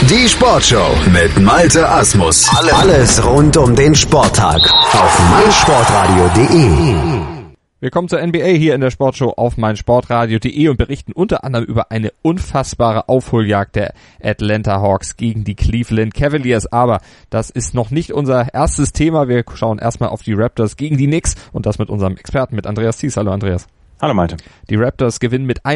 Die Sportshow mit Malte Asmus. Alles rund um den Sporttag auf meinsportradio.de. Wir kommen zur NBA hier in der Sportshow auf meinsportradio.de und berichten unter anderem über eine unfassbare Aufholjagd der Atlanta Hawks gegen die Cleveland Cavaliers. Aber das ist noch nicht unser erstes Thema. Wir schauen erstmal auf die Raptors gegen die Knicks und das mit unserem Experten, mit Andreas Thies. Hallo Andreas. Hallo Malte. Die Raptors gewinnen mit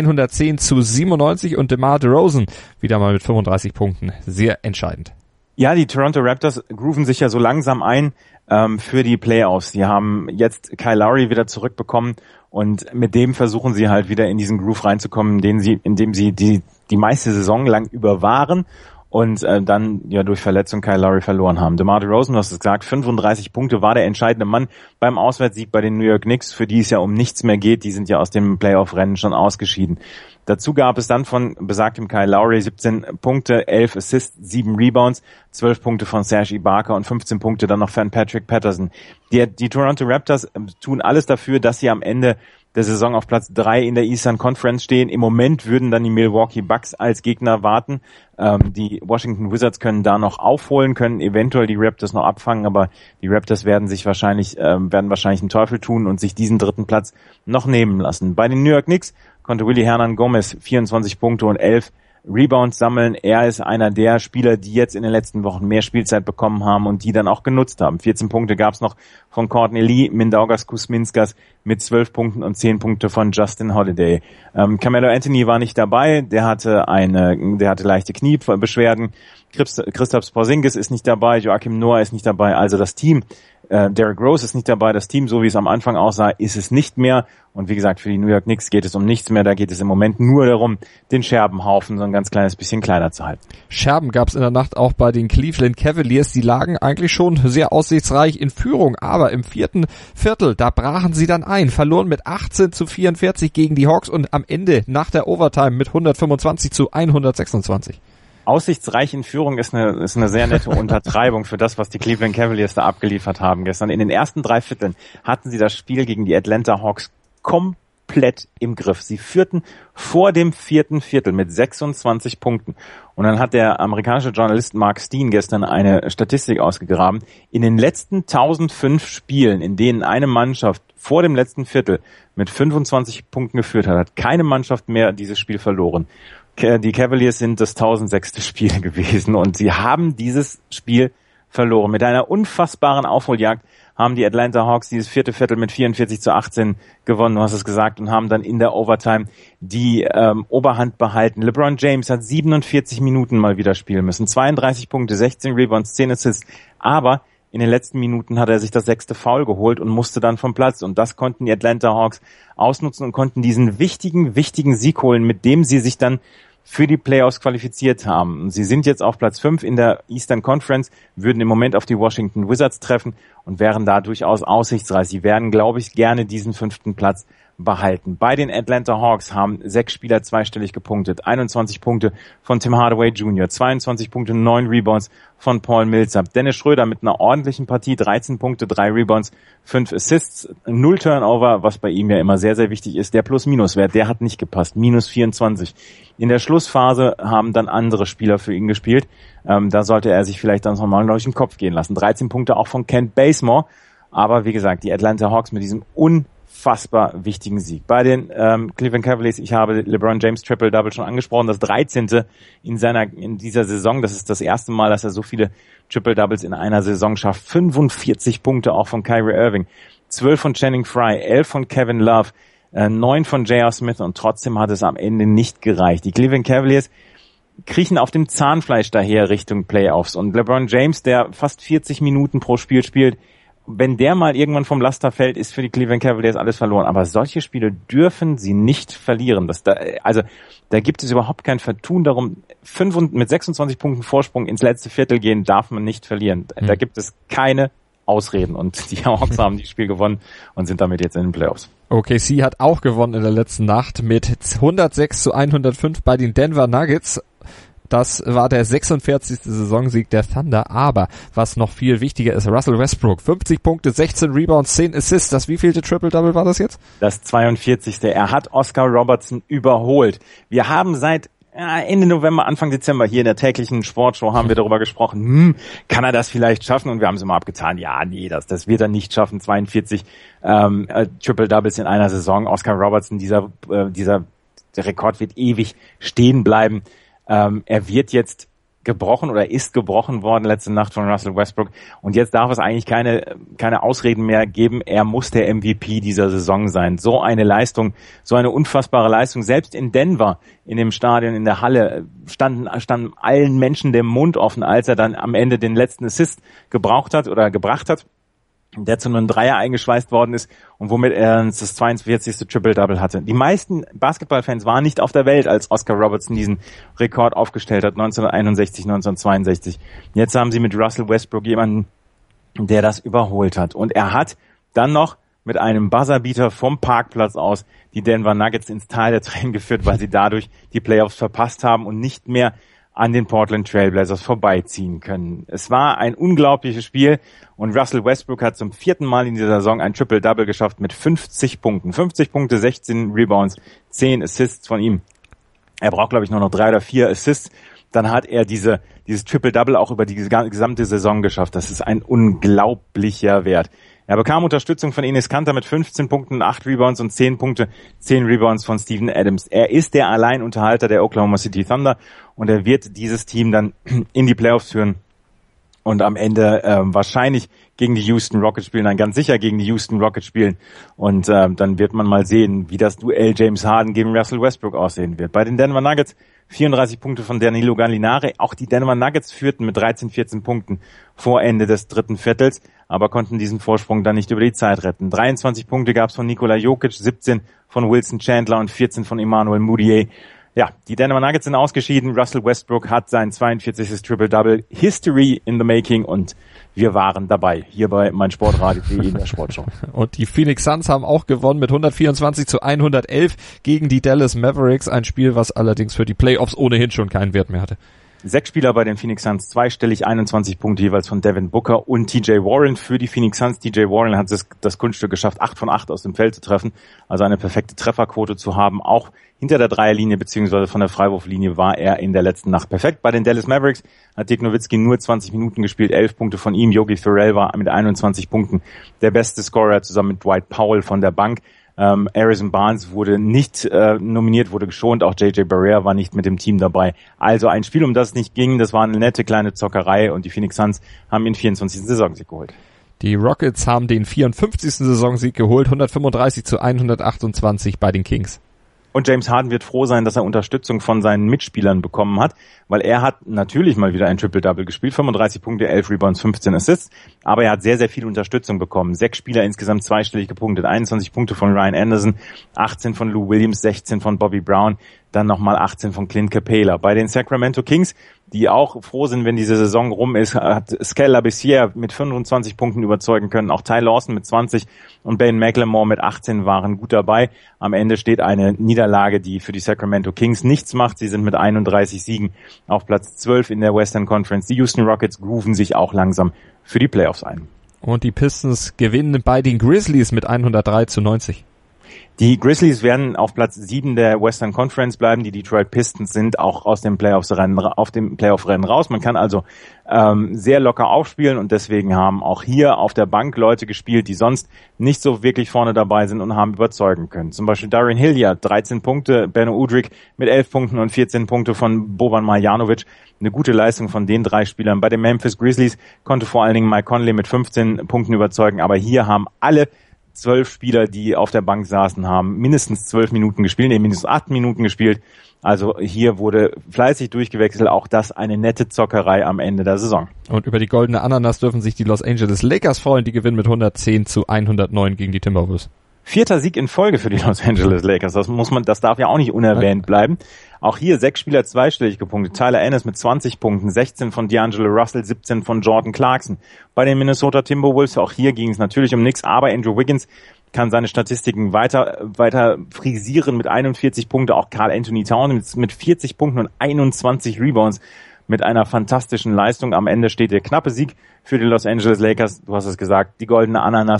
110-97 und DeMar DeRozan wieder mal mit 35 Punkten. Sehr entscheidend. Ja, die Toronto Raptors grooven sich ja so langsam ein für die Playoffs. Die haben jetzt Kyle Lowry wieder zurückbekommen und mit dem versuchen sie halt wieder in diesen Groove reinzukommen, in dem sie die meiste Saison lang über waren und dann ja durch Verletzung Kyle Lowry verloren haben. DeMar DeRozan, du hast es gesagt, 35 Punkte war der entscheidende Mann beim Auswärtssieg bei den New York Knicks, für die es ja um nichts mehr geht. Die sind ja aus dem Playoff-Rennen schon ausgeschieden. Dazu gab es dann von besagtem Kyle Lowry 17 Punkte, 11 Assists, 7 Rebounds, 12 Punkte von Serge Ibaka und 15 Punkte dann noch von Patrick Patterson. Die Toronto Raptors tun alles dafür, dass sie am Ende der Saison auf Platz 3 in der Eastern Conference stehen. Im Moment würden dann die Milwaukee Bucks als Gegner warten. Die Washington Wizards können da noch aufholen, können eventuell die Raptors noch abfangen, aber die Raptors werden wahrscheinlich einen Teufel tun und sich diesen dritten Platz noch nehmen lassen. Bei den New York Knicks konnte Willy Hernan-Gomez 24 Punkte und 11 Rebounds sammeln. Er ist einer der Spieler, die jetzt in den letzten Wochen mehr Spielzeit bekommen haben und die dann auch genutzt haben. 14 Punkte gab es noch von Courtney Lee, Mindaugas Kuzminskas mit 12 Punkten und 10 Punkte von Justin Holiday. Carmelo Anthony war nicht dabei, der hatte leichte Kniebeschwerden. Kristaps Porzingis ist nicht dabei, Joakim Noah ist nicht dabei, also das Team, Derrick Rose ist nicht dabei, das Team, so wie es am Anfang aussah, ist es nicht mehr. Und wie gesagt, für die New York Knicks geht es um nichts mehr, da geht es im Moment nur darum, den Scherbenhaufen so ein ganz kleines bisschen kleiner zu halten. Scherben gab es in der Nacht auch bei den Cleveland Cavaliers, die lagen eigentlich schon sehr aussichtsreich in Führung, aber im vierten Viertel, da brachen sie dann ein, verloren mit 18-44 gegen die Hawks und am Ende nach der Overtime mit 125-126. Aussichtsreich in Führung ist eine sehr nette Untertreibung für das, was die Cleveland Cavaliers da abgeliefert haben gestern. In den ersten 3 Vierteln hatten sie das Spiel gegen die Atlanta Hawks komplett im Griff. Sie führten vor dem 4. Viertel mit 26 Punkten. Und dann hat der amerikanische Journalist Mark Steen gestern eine Statistik ausgegraben. In den letzten 1005 Spielen, in denen eine Mannschaft vor dem letzten Viertel mit 25 Punkten geführt hat keine Mannschaft mehr dieses Spiel verloren. Die Cavaliers sind das 1006. Spiel gewesen und sie haben dieses Spiel verloren. Mit einer unfassbaren Aufholjagd haben die Atlanta Hawks dieses 4. Viertel mit 44-18 gewonnen, du hast es gesagt, und haben dann in der Overtime die Oberhand behalten. LeBron James hat 47 Minuten mal wieder spielen müssen. 32 Punkte, 16 Rebounds, 10 Assists. Aber in den letzten Minuten hat er sich das 6. Foul geholt und musste dann vom Platz. Und das konnten die Atlanta Hawks ausnutzen und konnten diesen wichtigen Sieg holen, mit dem sie sich dann für die Playoffs qualifiziert haben. Sie sind jetzt auf Platz 5 in der Eastern Conference, würden im Moment auf die Washington Wizards treffen und wären da durchaus aussichtsreich. Sie werden, glaube ich, gerne diesen 5. Platz behalten. Bei den Atlanta Hawks haben 6 Spieler zweistellig gepunktet. 21 Punkte von Tim Hardaway Jr., 22 Punkte, 9 Rebounds von Paul Millsap. Dennis Schröder mit einer ordentlichen Partie, 13 Punkte, 3 Rebounds, 5 Assists, 0 Turnover, was bei ihm ja immer sehr, sehr wichtig ist. Der Plus-Minus-Wert, der hat nicht gepasst, minus 24. In der Schlussphase haben dann andere Spieler für ihn gespielt. Da sollte er sich vielleicht dann nochmal durch den Kopf gehen lassen. 13 Punkte auch von Kent Bazemore. Aber wie gesagt, die Atlanta Hawks mit diesem unfassbar wichtigen Sieg. Bei den Cleveland Cavaliers, ich habe LeBron James Triple-Double schon angesprochen, das 13. in dieser Saison. Das ist das erste Mal, dass er so viele Triple-Doubles in einer Saison schafft. 45 Punkte auch von Kyrie Irving, 12 von Channing Frye, 11 von Kevin Love, 9 von J.R. Smith und trotzdem hat es am Ende nicht gereicht. Die Cleveland Cavaliers kriechen auf dem Zahnfleisch daher Richtung Playoffs und LeBron James, der fast 40 Minuten pro Spiel spielt, wenn der mal irgendwann vom Laster fällt, ist für die Cleveland Cavaliers alles verloren. Aber solche Spiele dürfen sie nicht verlieren. Da gibt es überhaupt kein Vertun darum. Mit 26 Punkten Vorsprung ins letzte Viertel gehen darf man nicht verlieren. Da gibt es keine Ausreden. Und die Hawks haben das Spiel gewonnen und sind damit jetzt in den Playoffs. OKC hat auch gewonnen in der letzten Nacht mit 106-105 bei den Denver Nuggets. Das war der 46. Saisonsieg der Thunder, aber was noch viel wichtiger ist, Russell Westbrook, 50 Punkte, 16 Rebounds, 10 Assists, das wievielte Triple-Double war das jetzt? Das 42. Er hat Oscar Robertson überholt. Wir haben seit Ende November, Anfang Dezember hier in der täglichen Sportshow haben wir darüber gesprochen, kann er das vielleicht schaffen? Und wir haben es immer abgetan, ja, nee, das wird er nicht schaffen. 42 Triple-Doubles in einer Saison. Oscar Robertson, dieser der Rekord wird ewig stehen bleiben. Er wird jetzt gebrochen oder ist gebrochen worden letzte Nacht von Russell Westbrook. Und jetzt darf es eigentlich keine Ausreden mehr geben. Er muss der MVP dieser Saison sein. So eine Leistung, so eine unfassbare Leistung. Selbst in Denver, in dem Stadion, in der Halle, standen allen Menschen der Mund offen, als er dann am Ende den letzten Assist gebracht hat, der zu einem Dreier eingeschweißt worden ist und womit er das 42. Triple-Double hatte. Die meisten Basketballfans waren nicht auf der Welt, als Oscar Robertson diesen Rekord aufgestellt hat, 1961, 1962. Jetzt haben sie mit Russell Westbrook jemanden, der das überholt hat. Und er hat dann noch mit einem Buzzerbeater vom Parkplatz aus die Denver Nuggets ins Tal der Tränen geführt, weil sie dadurch die Playoffs verpasst haben und nicht mehr an den Portland Trailblazers vorbeiziehen können. Es war ein unglaubliches Spiel und Russell Westbrook hat zum 4. Mal in dieser Saison ein Triple-Double geschafft mit 50 Punkten. 50 Punkte, 16 Rebounds, 10 Assists von ihm. Er braucht, glaube ich, nur noch 3 oder 4 Assists. Dann hat er dieses Triple-Double auch über die gesamte Saison geschafft. Das ist ein unglaublicher Wert. Er bekam Unterstützung von Enes Kanter mit 15 Punkten, 8 Rebounds und 10 Punkte, 10 Rebounds von Steven Adams. Er ist der Alleinunterhalter der Oklahoma City Thunder und er wird dieses Team dann in die Playoffs führen und am Ende wahrscheinlich gegen die Houston Rockets spielen, dann ganz sicher gegen die Houston Rockets spielen und dann wird man mal sehen, wie das Duell James Harden gegen Russell Westbrook aussehen wird. Bei den Denver Nuggets 34 Punkte von Danilo Gallinari. Auch die Denver Nuggets führten mit 13, 14 Punkten vor Ende des dritten Viertels, aber konnten diesen Vorsprung dann nicht über die Zeit retten. 23 Punkte gab es von Nikola Jokic, 17 von Wilson Chandler und 14 von Emmanuel Mudiay. Ja, die Denver Nuggets sind ausgeschieden. Russell Westbrook hat sein 42. Triple-Double, History in the Making, und wir waren dabei, hier bei meinsportradio.de in der Sportshow. Und die Phoenix Suns haben auch gewonnen mit 124-111 gegen die Dallas Mavericks. Ein Spiel, was allerdings für die Playoffs ohnehin schon keinen Wert mehr hatte. 6 Spieler bei den Phoenix Suns, zweistellig, 21 Punkte jeweils von Devin Booker und TJ Warren für die Phoenix Suns. TJ Warren hat das Kunststück geschafft, 8 von 8 aus dem Feld zu treffen, also eine perfekte Trefferquote zu haben. Auch hinter der Dreierlinie bzw. von der Freiwurflinie war er in der letzten Nacht perfekt. Bei den Dallas Mavericks hat Dirk Nowitzki nur 20 Minuten gespielt, 11 Punkte von ihm. Yogi Ferrell war mit 21 Punkten der beste Scorer zusammen mit Dwight Powell von der Bank. Harrison Barnes wurde nicht nominiert, wurde geschont. Auch JJ Barea war nicht mit dem Team dabei. Also ein Spiel, um das es nicht ging. Das war eine nette kleine Zockerei und die Phoenix Suns haben ihren 24. Saisonsieg geholt. Die Rockets haben den 54. Saisonsieg geholt, 135-128 bei den Kings. Und James Harden wird froh sein, dass er Unterstützung von seinen Mitspielern bekommen hat, weil er hat natürlich mal wieder ein Triple-Double gespielt, 35 Punkte, 11 Rebounds, 15 Assists, aber er hat sehr, sehr viel Unterstützung bekommen. 6 Spieler insgesamt zweistellig gepunktet, 21 Punkte von Ryan Anderson, 18 von Lou Williams, 16 von Bobby Brown, dann nochmal 18 von Clint Capela. Bei den Sacramento Kings, die auch froh sind, wenn diese Saison rum ist, hat Skal Labissière mit 25 Punkten überzeugen können. Auch Ty Lawson mit 20 und Ben McLemore mit 18 waren gut dabei. Am Ende steht eine Niederlage, die für die Sacramento Kings nichts macht. Sie sind mit 31 Siegen auf Platz 12 in der Western Conference. Die Houston Rockets grooven sich auch langsam für die Playoffs ein. Und die Pistons gewinnen bei den Grizzlies mit 103-90. Die Grizzlies werden auf Platz 7 der Western Conference bleiben. Die Detroit Pistons sind auch aus dem Playoff-Rennen raus. Man kann also sehr locker aufspielen und deswegen haben auch hier auf der Bank Leute gespielt, die sonst nicht so wirklich vorne dabei sind und haben überzeugen können. Zum Beispiel Darian Hilliard, 13 Punkte, Beno Udrih mit 11 Punkten und 14 Punkte von Boban Marjanovic. Eine gute Leistung von den 3 Spielern. Bei den Memphis Grizzlies konnte vor allen Dingen Mike Conley mit 15 Punkten überzeugen, aber hier haben alle 12 Spieler, die auf der Bank saßen, haben mindestens 12 Minuten gespielt, mindestens 8 Minuten gespielt. Also hier wurde fleißig durchgewechselt. Auch das eine nette Zockerei am Ende der Saison. Und über die goldene Ananas dürfen sich die Los Angeles Lakers freuen. Die gewinnen mit 110-109 gegen die Timberwolves. 4. Sieg in Folge für die Los Angeles Lakers. Das darf ja auch nicht unerwähnt bleiben. Auch hier 6 Spieler zweistellig gepunktet. Tyler Ennis mit 20 Punkten, 16 von D'Angelo Russell, 17 von Jordan Clarkson. Bei den Minnesota Timberwolves, auch hier ging es natürlich um nichts, aber Andrew Wiggins kann seine Statistiken weiter frisieren mit 41 Punkten. Auch Karl Anthony Towns mit 40 Punkten und 21 Rebounds mit einer fantastischen Leistung. Am Ende steht der knappe Sieg für die Los Angeles Lakers. Du hast es gesagt, die goldene Ananas.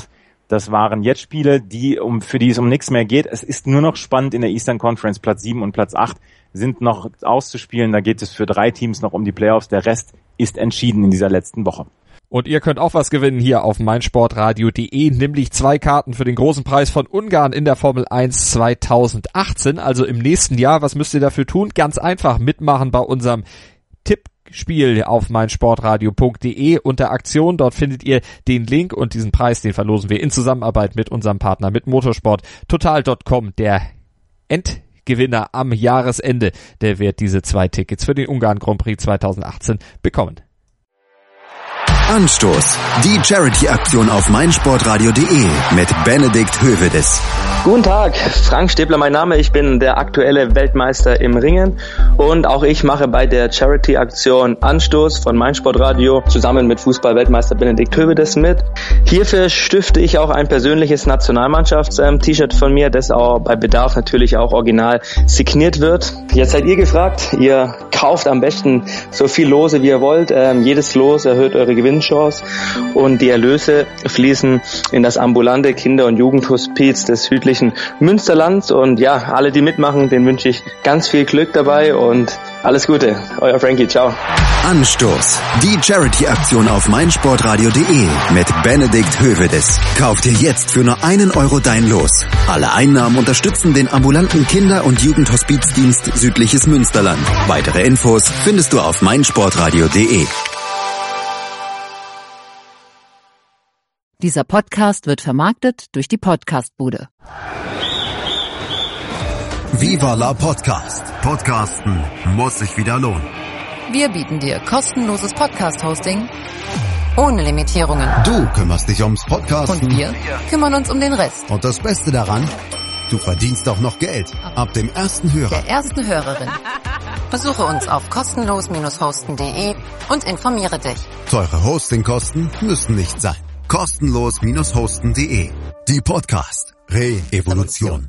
Das waren jetzt Spiele, für die es um nichts mehr geht. Es ist nur noch spannend in der Eastern Conference. Platz 7 und Platz 8 sind noch auszuspielen. Da geht es für 3 Teams noch um die Playoffs. Der Rest ist entschieden in dieser letzten Woche. Und ihr könnt auch was gewinnen hier auf meinsportradio.de, nämlich 2 Karten für den großen Preis von Ungarn in der Formel 1 2018, also im nächsten Jahr. Was müsst ihr dafür tun? Ganz einfach mitmachen bei unserem Tippspiel auf meinsportradio.de unter Aktion. Dort findet ihr den Link und diesen Preis, den verlosen wir in Zusammenarbeit mit unserem Partner, mit motorsporttotal.com. Der Endgewinner am Jahresende, der wird diese 2 Tickets für den Ungarn Grand Prix 2018 bekommen. Anstoß. Die Charity-Aktion auf meinsportradio.de mit Benedikt Hövedes. Guten Tag, Frank Stäbler mein Name. Ich bin der aktuelle Weltmeister im Ringen und auch ich mache bei der Charity-Aktion Anstoß von meinsportradio zusammen mit Fußball-Weltmeister Benedikt Hövedes mit. Hierfür stifte ich auch ein persönliches Nationalmannschafts-T-Shirt von mir, das auch bei Bedarf natürlich auch original signiert wird. Jetzt seid ihr gefragt. Ihr kauft am besten so viel Lose wie ihr wollt. Jedes Los erhöht eure Gewinnchance und die Erlöse fließen in das ambulante Kinder- und Jugendhospiz des südlichen Münsterlands. Und ja, alle, die mitmachen, denen wünsche ich ganz viel Glück dabei und alles Gute. Euer Frankie, ciao. Anstoß. Die Charity-Aktion auf meinsportradio.de mit Benedikt Hövedes. Kauf dir jetzt für nur 1 Euro dein Los. Alle Einnahmen unterstützen den ambulanten Kinder- und Jugendhospizdienst Südliches Münsterland. Weitere Infos findest du auf meinsportradio.de. Dieser Podcast wird vermarktet durch die Podcastbude. Viva la Podcast. Podcasten muss sich wieder lohnen. Wir bieten dir kostenloses Podcast-Hosting ohne Limitierungen. Du kümmerst dich ums Podcasten. Und wir kümmern uns um den Rest. Und das Beste daran, du verdienst auch noch Geld. Ab dem ersten Hörer. Der ersten Hörerin. Besuche uns auf kostenlos-hosten.de und informiere dich. Teure Hostingkosten müssen nicht sein. Kostenlos-hosten.de. Die Podcast Re-Evolution.